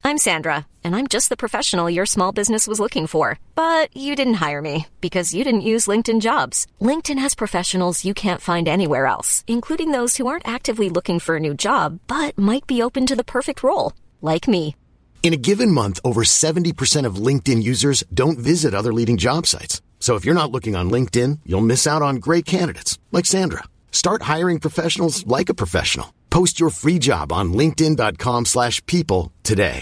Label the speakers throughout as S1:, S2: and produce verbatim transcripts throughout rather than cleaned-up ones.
S1: I'm Sandra, and I'm just the professional your small business was looking for. But you didn't hire me because you didn't use LinkedIn Jobs. LinkedIn has professionals you can't find anywhere else, including those who aren't actively looking for a new job, but might be open to the perfect role, like me.
S2: In a given month, over seventy percent of LinkedIn users don't visit other leading job sites. So if you're not looking on LinkedIn, you'll miss out on great candidates, like Sandra. Start hiring professionals like a professional. Post your free job on linkedin.com slash people today.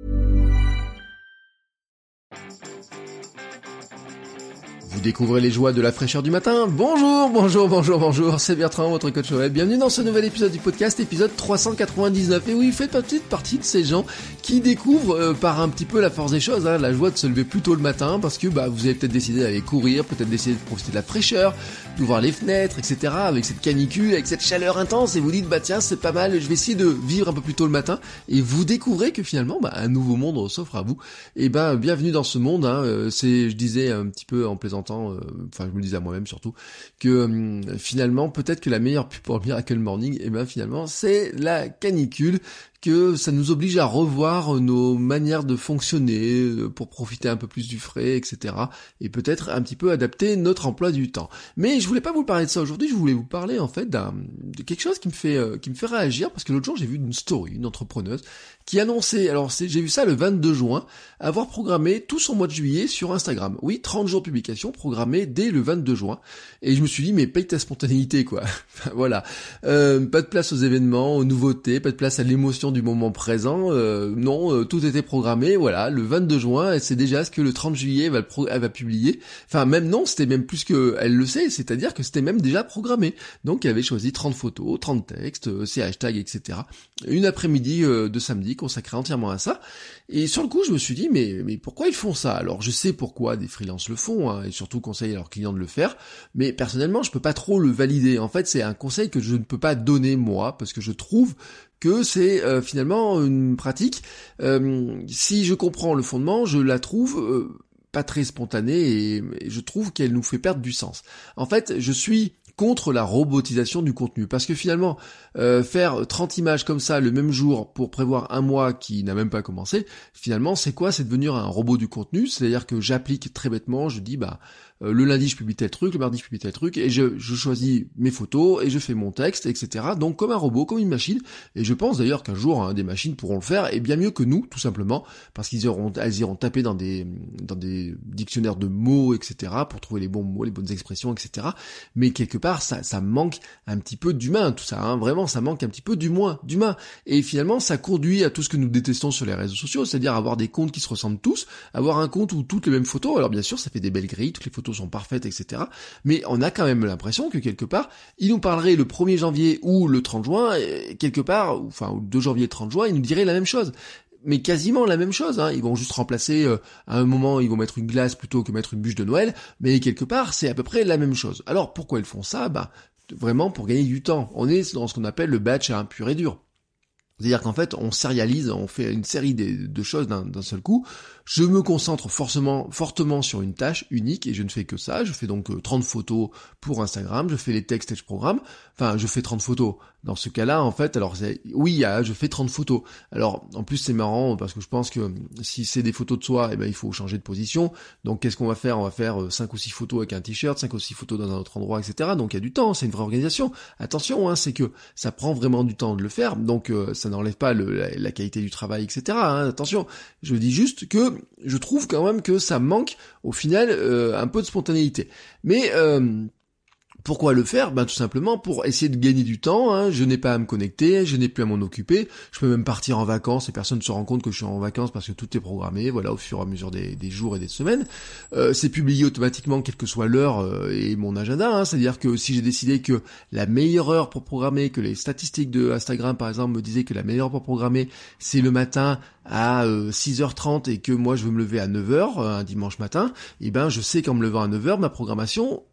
S3: Vous découvrez les joies de la fraîcheur du matin. Bonjour, bonjour, bonjour, bonjour, c'est Bertrand, votre coach web. Bienvenue dans ce nouvel épisode du podcast, épisode trois cent quatre-vingt-dix-neuf. Et oui, vous faites petite partie de ces gens qui découvrent euh, par un petit peu la force des choses, hein, la joie de se lever plus tôt le matin, parce que bah vous avez peut-être décidé d'aller courir, peut-être décidé de profiter de la fraîcheur, d'ouvrir les fenêtres, et cetera. Avec cette canicule, avec cette chaleur intense, et vous dites bah tiens c'est pas mal, je vais essayer de vivre un peu plus tôt le matin. Et vous découvrez que finalement bah un nouveau monde s'offre à vous. Et ben bah, bienvenue dans ce monde. Hein, euh, c'est, je disais un petit peu en plaisantant. Enfin, je me le disais à moi-même surtout, que hum, finalement, peut-être que la meilleure pub pour Miracle Morning, et ben finalement, c'est la canicule, que ça nous oblige à revoir nos manières de fonctionner pour profiter un peu plus du frais, et cetera. Et peut-être un petit peu adapter notre emploi du temps. Mais je voulais pas vous parler de ça aujourd'hui, je voulais vous parler en fait d'un, de quelque chose qui me fait euh, qui me fait réagir, parce que l'autre jour j'ai vu une story, une entrepreneuse, qui annonçait, alors c'est, j'ai vu ça le vingt-deux juin, avoir programmé tout son mois de juillet sur Instagram. Oui, trente jours de publication programmés dès le vingt-deux juin. Et je me suis dit, mais paye ta spontanéité, quoi. Voilà. Euh, pas de place aux événements, aux nouveautés, pas de place à l'émotion du moment présent. Euh, non, euh, tout était programmé. Voilà, le vingt-deux juin, c'est déjà ce que le trente juillet elle va, pro- elle va publier. Enfin, même non, c'était même plus que elle le sait, c'est-à-dire que c'était même déjà programmé. Donc, elle avait choisi trente photos, trente textes, euh, ses hashtags, et cetera. Une après-midi euh, de samedi consacrée entièrement à ça. Et sur le coup, je me suis dit, mais, mais pourquoi ils font ça? Alors, je sais pourquoi des freelances le font, hein, et surtout conseillent à leurs clients de le faire, mais personnellement, je peux pas trop le valider. En fait, c'est un conseil que je ne peux pas donner moi, parce que je trouve que c'est euh, finalement une pratique. Euh, si je comprends le fondement, je la trouve euh, pas très spontanée, et, et je trouve qu'elle nous fait perdre du sens. En fait, je suis contre la robotisation du contenu, parce que finalement euh, faire trente images comme ça le même jour pour prévoir un mois qui n'a même pas commencé, finalement c'est quoi? C'est devenir un robot du contenu, c'est-à-dire que j'applique très bêtement, je dis bah euh, le lundi je publie tel truc, le mardi je publie tel truc, et je, je choisis mes photos et je fais mon texte, et cetera. Donc comme un robot, comme une machine, et je pense d'ailleurs qu'un jour hein, des machines pourront le faire, et bien mieux que nous, tout simplement, parce qu'ils iront, elles iront taper dans des dans des dictionnaires de mots, et cetera, pour trouver les bons mots, les bonnes expressions, et cetera. Mais quelque part ça, ça manque un petit peu d'humain, tout ça, hein, vraiment ça manque un petit peu du moins d'humain, et finalement ça conduit à tout ce que nous détestons sur les réseaux sociaux, c'est-à-dire avoir des comptes qui se ressemblent tous, avoir un compte où toutes les mêmes photos, alors bien sûr ça fait des belles grilles, toutes les photos sont parfaites, et cetera, mais on a quand même l'impression que quelque part, il nous parlerait le premier janvier ou le trente juin, et quelque part, enfin le deux janvier et trente juin, il nous dirait la même chose, mais quasiment la même chose, hein. Ils vont juste remplacer, euh, à un moment, ils vont mettre une glace plutôt que mettre une bûche de Noël, mais quelque part, c'est à peu près la même chose. Alors, pourquoi ils font ça? Bah, vraiment pour gagner du temps. On est dans ce qu'on appelle le batch à un pur et dur. C'est-à-dire qu'en fait, on sérialise, on fait une série de, de choses d'un, d'un seul coup. Je me concentre forcément, fortement sur une tâche unique, et je ne fais que ça. Je fais donc euh, trente photos pour Instagram, je fais les textes et je programme. Enfin, je fais trente photos. Dans ce cas-là, en fait, alors c'est, oui, ah, je fais trente photos. Alors, en plus, c'est marrant, parce que je pense que si c'est des photos de soi, eh ben, il faut changer de position. Donc, qu'est-ce qu'on va faire? On va faire cinq ou six photos avec un t-shirt, cinq ou six photos dans un autre endroit, et cetera. Donc, il y a du temps, c'est une vraie organisation. Attention, hein, c'est que ça prend vraiment du temps de le faire. Donc, euh, ça n'enlève pas le, la, la qualité du travail, et cetera. Hein, attention, je dis juste que je trouve quand même que ça manque, au final, euh, un peu de spontanéité. Mais... Euh, Pourquoi le faire? Ben tout simplement pour essayer de gagner du temps, hein. Je n'ai pas à me connecter, je n'ai plus à m'en occuper, je peux même partir en vacances et personne ne se rend compte que je suis en vacances parce que tout est programmé, voilà, au fur et à mesure des, des jours et des semaines. Euh, c'est publié automatiquement quelle que soit l'heure euh, et mon agenda, hein. C'est-à-dire que si j'ai décidé que la meilleure heure pour programmer, que les statistiques de Instagram par exemple me disaient que la meilleure heure pour programmer c'est le matin à euh, six heures trente et que moi je veux me lever à neuf heures euh, un dimanche matin, et ben je sais qu'en me levant à neuf heures ma programmation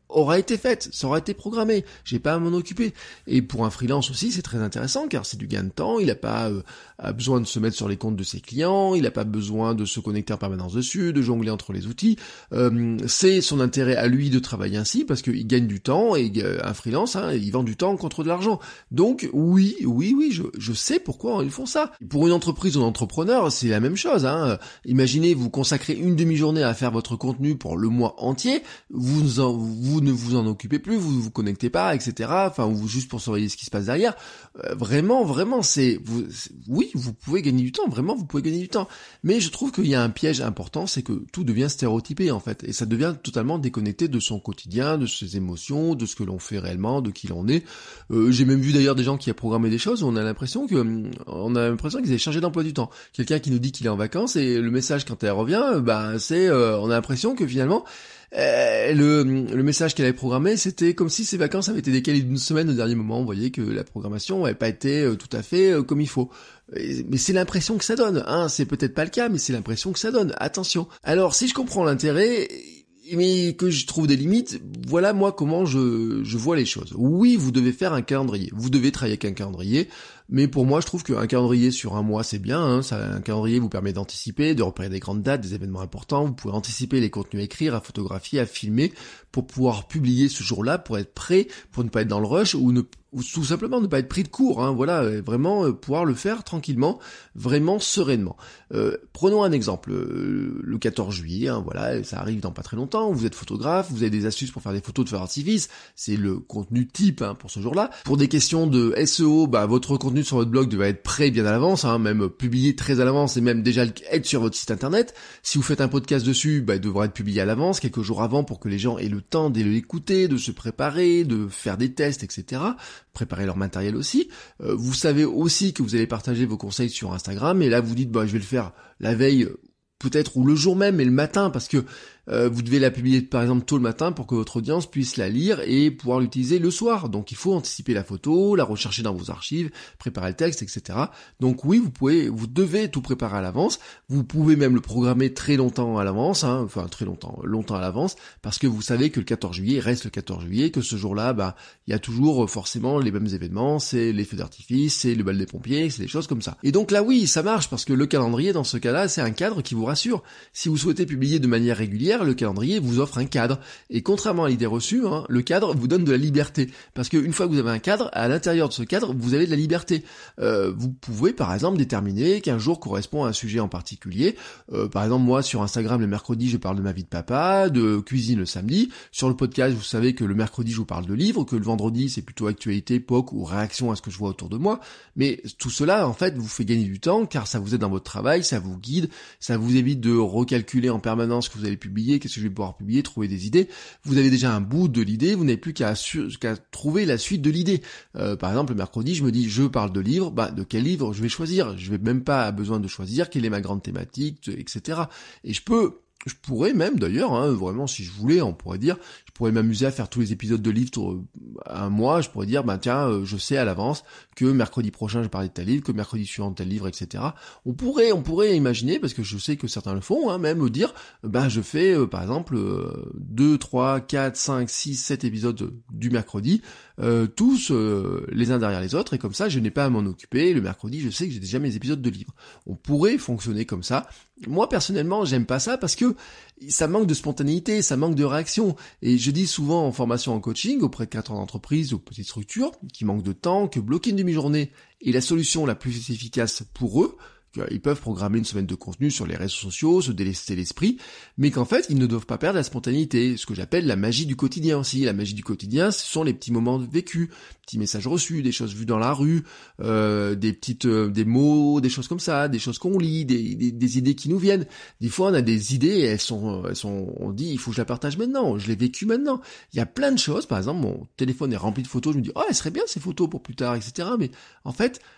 S3: aura été faite, ça aura été programmé, j'ai pas à m'en occuper. Et pour un freelance aussi, c'est très intéressant car c'est du gain de temps, il a pas euh, a besoin de se mettre sur les comptes de ses clients, il a pas besoin de se connecter en permanence dessus, de jongler entre les outils. Euh, c'est son intérêt à lui de travailler ainsi parce qu'il gagne du temps et euh, un freelance, hein, il vend du temps contre de l'argent. Donc oui, oui, oui, je, je sais pourquoi ils font ça. Pour une entreprise ou un entrepreneur, c'est la même chose. Hein. Imaginez, vous consacrez une demi-journée à faire votre contenu pour le mois entier, vous, en, vous ne vous en occupez plus, vous vous connectez pas, et cetera. Enfin, ou juste pour surveiller ce qui se passe derrière. Euh, vraiment, vraiment, c'est, vous, c'est, oui, vous pouvez gagner du temps. Vraiment, vous pouvez gagner du temps. Mais je trouve qu'il y a un piège important, c'est que tout devient stéréotypé en fait, et ça devient totalement déconnecté de son quotidien, de ses émotions, de ce que l'on fait réellement, de qui l'on est. Euh, j'ai même vu d'ailleurs des gens qui a programmé des choses où on a l'impression que, on a l'impression qu'ils avaient changé d'emploi du temps. Quelqu'un qui nous dit qu'il est en vacances et le message quand elle revient, bah c'est, euh, on a l'impression que finalement. Euh, le, le message qu'elle avait programmé, c'était comme si ses vacances avaient été décalées d'une semaine au dernier moment. Vous voyez que la programmation n'avait pas été euh, tout à fait euh, comme il faut. Et, mais c'est l'impression que ça donne. Hein. C'est peut-être pas le cas, mais c'est l'impression que ça donne. Attention. Alors, si je comprends l'intérêt, mais que je trouve des limites, voilà moi comment je, je vois les choses. Oui, vous devez faire un calendrier. Vous devez travailler avec un calendrier. Mais pour moi, je trouve qu'un calendrier sur un mois, c'est bien. Hein. Ça, un calendrier vous permet d'anticiper, de repérer des grandes dates, des événements importants. Vous pouvez anticiper les contenus à écrire, à photographier, à filmer, pour pouvoir publier ce jour-là, pour être prêt, pour ne pas être dans le rush, ou, ne, ou tout simplement ne pas être pris de court. Hein. Voilà, vraiment euh, pouvoir le faire tranquillement, vraiment sereinement. Euh, prenons un exemple. Euh, le quatorze juillet, hein, voilà, ça arrive dans pas très longtemps. Vous êtes photographe, vous avez des astuces pour faire des photos de feux d'artifice. C'est le contenu type hein, pour ce jour-là. Pour des questions de S E O, bah votre contenu sur votre blog devait être prêt bien à l'avance, hein, même publié très à l'avance et même déjà être sur votre site internet. Si vous faites un podcast dessus, bah, il devra être publié à l'avance, quelques jours avant pour que les gens aient le temps de l'écouter, de se préparer, de faire des tests, et cetera. Préparer leur matériel aussi. Euh, vous savez aussi que vous allez partager vos conseils sur Instagram et là vous dites bah je vais le faire la veille peut-être ou le jour même mais le matin parce que Euh, vous devez la publier par exemple tôt le matin pour que votre audience puisse la lire et pouvoir l'utiliser le soir. Donc il faut anticiper la photo, la rechercher dans vos archives, préparer le texte, et cetera. Donc oui, vous pouvez, vous devez tout préparer à l'avance. Vous pouvez même le programmer très longtemps à l'avance, hein, enfin très longtemps, longtemps à l'avance, parce que vous savez que le quatorze juillet reste le quatorze juillet, que ce jour-là, bah il y a toujours forcément les mêmes événements, c'est les feux d'artifice, c'est le bal des pompiers, c'est des choses comme ça. Et donc là oui, ça marche parce que le calendrier dans ce cas-là, c'est un cadre qui vous rassure. Si vous souhaitez publier de manière régulière, le calendrier vous offre un cadre. Et contrairement à l'idée reçue, hein, le cadre vous donne de la liberté. Parce qu'une fois que vous avez un cadre, à l'intérieur de ce cadre, vous avez de la liberté. Euh, vous pouvez par exemple déterminer qu'un jour correspond à un sujet en particulier. Euh, par exemple, moi sur Instagram, le mercredi, je parle de ma vie de papa, de cuisine le samedi. Sur le podcast, vous savez que le mercredi, je vous parle de livres, que le vendredi, c'est plutôt actualité, époque ou réaction à ce que je vois autour de moi. Mais tout cela, en fait, vous fait gagner du temps, car ça vous aide dans votre travail, ça vous guide, ça vous évite de recalculer en permanence ce que vous allez publier, qu'est-ce que je vais pouvoir publier, trouver des idées. Vous avez déjà un bout de l'idée, vous n'avez plus qu'à, qu'à trouver la suite de l'idée. Euh, par exemple, le mercredi, je me dis, je parle de livres, bah, de quel livre je vais choisir? Je vais même pas besoin de choisir quelle est ma grande thématique, et cetera. Et je peux, je pourrais même d'ailleurs, hein, vraiment, si je voulais, on pourrait dire, je pourrais m'amuser à faire tous les épisodes de livres un mois, je pourrais dire, bah tiens, je sais à l'avance que mercredi prochain je parlais de tel livre, que mercredi suivant de tel livre, et cetera. On pourrait, on pourrait imaginer, parce que je sais que certains le font, hein, même dire, bah je fais euh, par exemple deux, trois, quatre, cinq, six, sept épisodes du mercredi, euh, tous euh, les uns derrière les autres, et comme ça je n'ai pas à m'en occuper. Le mercredi, je sais que j'ai déjà mes épisodes de livres. On pourrait fonctionner comme ça. Moi personnellement, j'aime pas ça parce que ça manque de spontanéité, ça manque de réaction. Et je dis souvent en formation en coaching auprès de cadres d'entreprise ou petites structures qui manquent de temps, que bloquer une demi-journée est la solution la plus efficace pour eux. Ils peuvent programmer une semaine de contenu sur les réseaux sociaux, se délester l'esprit, mais qu'en fait, ils ne doivent pas perdre la spontanéité, ce que j'appelle la magie du quotidien aussi. La magie du quotidien, ce sont les petits moments vécus, petits messages reçus, des choses vues dans la rue, euh, des petites, euh, des mots, des choses comme ça, des choses qu'on lit, des, des, des idées qui nous viennent. Des fois, on a des idées, et elles sont, elles sont, on dit, il faut que je la partage maintenant, je l'ai vécu maintenant. Il y a plein de choses, par exemple, mon téléphone est rempli de photos, je me dis, oh, elles seraient bien ces photos pour plus tard, et cetera. Mais en fait,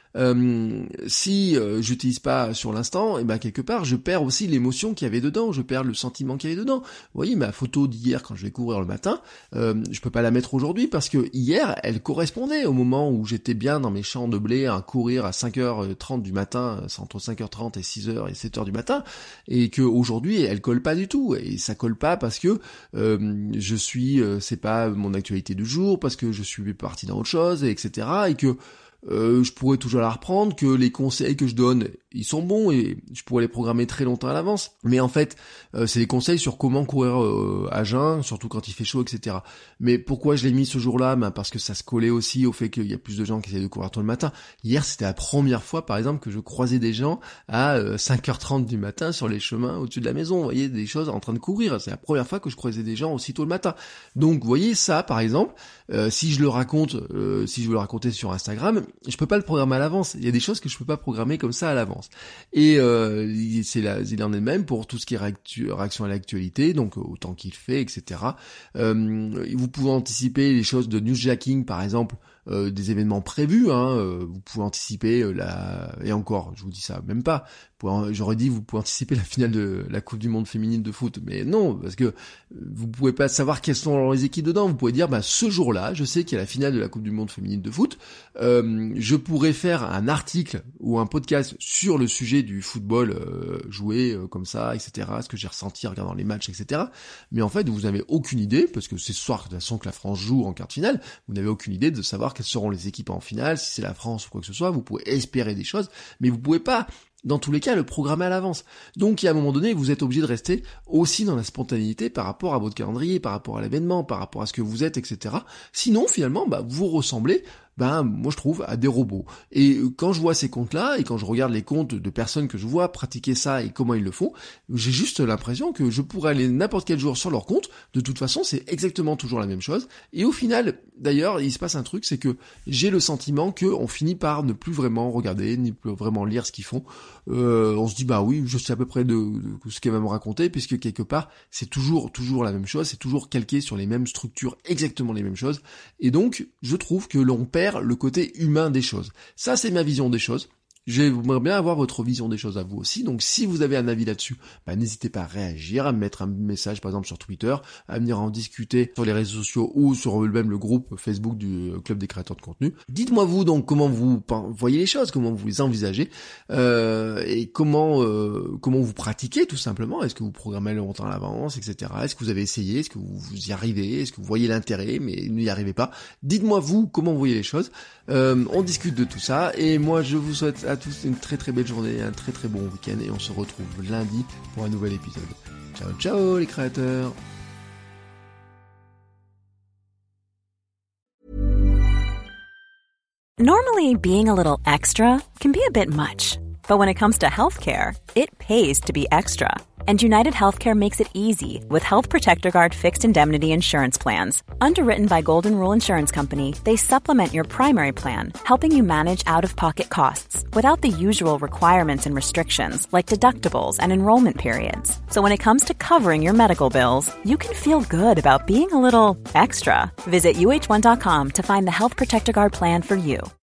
S3: euh, si euh, j'utilise pas sur l'instant, et ben quelque part je perds aussi l'émotion qu'il y avait dedans, je perds le sentiment qu'il y avait dedans. Vous voyez ma photo d'hier quand je vais courir le matin, euh, je peux pas la mettre aujourd'hui parce que hier elle correspondait au moment où j'étais bien dans mes champs de blé à courir à cinq heures trente du matin, entre cinq heures trente et six heures et sept heures du matin, et que aujourd'hui elle colle pas du tout, et ça colle pas parce que euh, je suis, euh, c'est pas mon actualité du jour, parce que je suis parti dans autre chose, et etc. et que Euh, je pourrais toujours la reprendre, que les conseils que je donne, ils sont bons et je pourrais les programmer très longtemps à l'avance. Mais en fait, euh, c'est des conseils sur comment courir euh, à jeun, surtout quand il fait chaud, et cetera. Mais pourquoi je l'ai mis ce jour-là? Ben parce que ça se collait aussi au fait qu'il y a plus de gens qui essaient de courir tôt le matin. Hier, c'était la première fois, par exemple, que je croisais des gens à euh, cinq heures trente du matin sur les chemins au-dessus de la maison. Vous voyez, des choses en train de courir. C'est la première fois que je croisais des gens aussi tôt le matin. Donc, vous voyez, ça, par exemple, euh, si je le raconte, euh, si je veux le raconter sur Instagram, je peux pas le programmer à l'avance. Il y a des choses que je peux pas programmer comme ça à l'avance. Et euh, c'est la, il en est de même pour tout ce qui est réactu, réaction à l'actualité, donc autant qu'il fait, et cetera. Euh, vous pouvez anticiper les choses de newsjacking, par exemple, euh, des événements prévus. Hein, euh, vous pouvez anticiper euh, la et encore, je vous dis ça, même pas. J'aurais dit vous pouvez anticiper la finale de la Coupe du Monde féminine de foot, mais non, parce que vous pouvez pas savoir quelles sont les équipes dedans. Vous pouvez dire, bah ce jour-là, je sais qu'il y a la finale de la Coupe du Monde féminine de foot. Euh, je pourrais faire un article ou un podcast sur le sujet du football euh, joué euh, comme ça, et cetera. Ce que j'ai ressenti en regardant les matchs, et cetera. Mais en fait, vous n'avez aucune idée, parce que c'est ce soir de toute façon que la France joue en quart de finale. Vous n'avez aucune idée de savoir quelles seront les équipes en finale, si c'est la France ou quoi que ce soit. Vous pouvez espérer des choses, mais vous pouvez pas, dans tous les cas, le programmer à l'avance. Donc, il y a un moment donné, vous êtes obligé de rester aussi dans la spontanéité par rapport à votre calendrier, par rapport à l'événement, par rapport à ce que vous êtes, et cetera. Sinon, finalement, bah, vous ressemblez, ben, moi je trouve, à des robots. Et quand je vois ces comptes-là, et quand je regarde les comptes de personnes que je vois pratiquer ça et comment ils le font, j'ai juste l'impression que je pourrais aller n'importe quel jour sur leur compte. De toute façon, c'est exactement toujours la même chose. Et au final, d'ailleurs, il se passe un truc, c'est que j'ai le sentiment qu'on finit par ne plus vraiment regarder, ni plus vraiment lire ce qu'ils font. Euh, on se dit, bah oui, je sais à peu près de, de ce qu'elle va me raconter, puisque quelque part, c'est toujours, toujours la même chose, c'est toujours calqué sur les mêmes structures, exactement les mêmes choses. Et donc, je trouve que l'on perd le côté humain des choses. Ça, c'est ma vision des choses. J'aimerais bien avoir votre vision des choses à vous aussi, donc si vous avez un avis là-dessus, bah, n'hésitez pas à réagir, à me mettre un message par exemple sur Twitter, à venir en discuter sur les réseaux sociaux ou sur même le groupe Facebook du Club des créateurs de contenu. Dites-moi vous donc comment vous voyez les choses, comment vous les envisagez, euh, et comment euh, comment vous pratiquez tout simplement. Est-ce que vous programmez longtemps à l'avance, et cetera. Est-ce que vous avez essayé, est-ce que vous y arrivez, est-ce que vous voyez l'intérêt mais n'y arrivez pas. Dites-moi vous comment vous voyez les choses. Euh, on discute de tout ça et moi je vous souhaite à tous une très très belle journée, un très très bon week-end et on se retrouve lundi pour un nouvel épisode. Ciao ciao les créateurs.
S4: Normally, being a little extra can be a bit much, but when it comes to healthcare, it pays to be extra. And United Healthcare makes it easy with Health Protector Guard fixed indemnity insurance plans. Underwritten by Golden Rule Insurance Company, they supplement your primary plan, helping you manage out-of-pocket costs without the usual requirements and restrictions like deductibles and enrollment periods. So when it comes to covering your medical bills, you can feel good about being a little extra. Visit U H one dot com to find the Health Protector Guard plan for you.